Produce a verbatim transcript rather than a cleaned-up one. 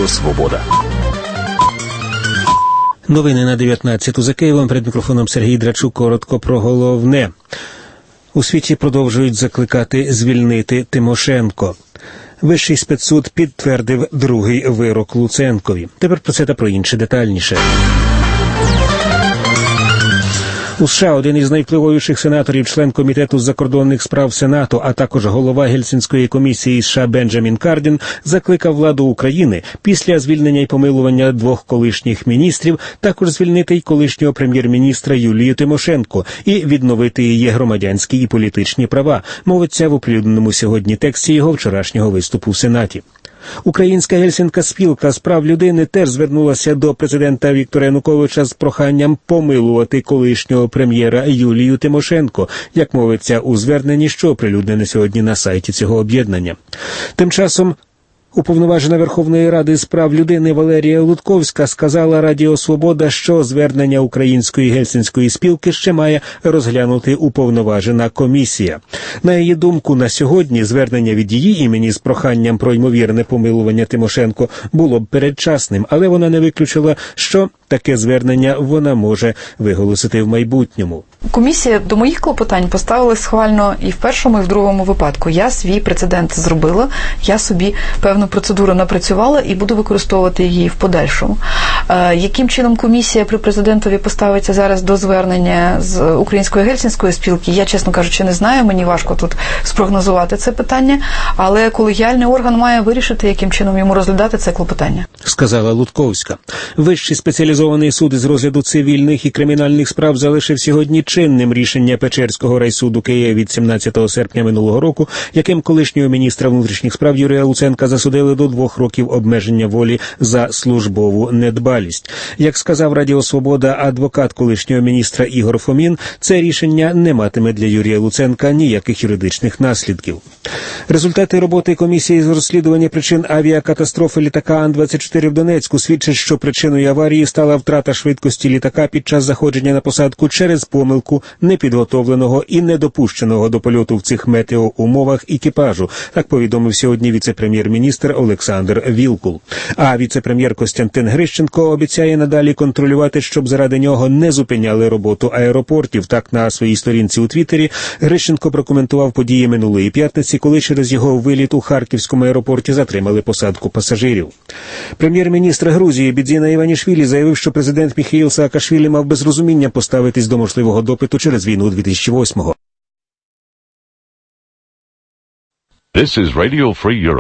Радіо Свобода. Новини на дев'ятнадцяту за Києвом. Перед мікрофоном Сергій Драчук. Коротко про головне. У світі продовжують закликати звільнити Тимошенко. Вищий спецсуд підтвердив другий вирок Луценкові. Тепер про це та про інше детальніше. У США один із найвпливовіших сенаторів, член Комітету з закордонних справ Сенату, а також голова Гельсінської комісії США Бенджамін Кардін закликав владу України після звільнення й помилування двох колишніх міністрів також звільнити й колишнього прем'єр-міністра Юлію Тимошенко і відновити її громадянські і політичні права, мовиться в оприлюдненому сьогодні тексті його вчорашнього виступу в Сенаті. Українська Гельсінська спілка з прав людини теж звернулася до президента Віктора Януковича з проханням помилувати колишнього прем'єра Юлію Тимошенко, як мовиться у зверненні, що оприлюднене сьогодні на сайті цього об'єднання. Тим часом уповноважена Верховної Ради з прав людини Валерія Лутковська сказала Радіо Свобода, що звернення Української Гельсінської спілки ще має розглянути уповноважена комісія. На її думку, на сьогодні звернення від її імені з проханням про ймовірне помилування Тимошенко було б передчасним, але вона не виключила, що таке звернення вона може виголосити в майбутньому. Комісія до моїх клопотань поставила схвально і в першому, і в другому випадку. Я свій прецедент зробила, я собі певну процедуру напрацювала і буду використовувати її в подальшому. Е, яким чином комісія при президентові поставиться зараз до звернення з Української Гельсінської спілки, я, чесно кажучи, не знаю, мені важко тут спрогнозувати це питання, але колегіальний орган має вирішити, яким чином йому розглядати це клопотання. Сказала Лутковська. Вищий спеціалізований суд із розгляду цивільних і кримінальних справ залишив сьогодні чинним рішення Печерського райсуду Києва від сімнадцятого серпня минулого року, яким колишнього міністра внутрішніх справ Юрія Луценка засудили до двох років обмеження волі за службову недбалість. Як сказав Радіо Свобода адвокат колишнього міністра Ігор Фомін, це рішення не матиме для Юрія Луценка ніяких юридичних наслідків. Результати роботи комісії з розслідування причин авіакатастрофи літака Ан двадцять чотири в Донецьку свідчать, що причиною аварії стала втрата швидкості літака під час заходження на посадку через помилку непідготовленого і недопущеного до польоту в цих метеоумовах екіпажу, так повідомив сьогодні віце-прем'єр-міністр Олександр Вілкул. А віце-прем'єр Костянтин Грищенко обіцяє надалі контролювати, щоб заради нього не зупиняли роботу аеропортів. Так, на своїй сторінці у Твіттері Грищенко прокоментував події минулої п'ятниці, коли через його виліт у Харківському аеропорті затримали посадку пасажирів. Прем'єр-міністр Грузії Бідзіна Іванішвілі заявив, що президент Міхеїл Саакашвілі мав без розуміння поставитись до можливого допиту через війну дві тисячі восьмого. This is Radio Free Europe.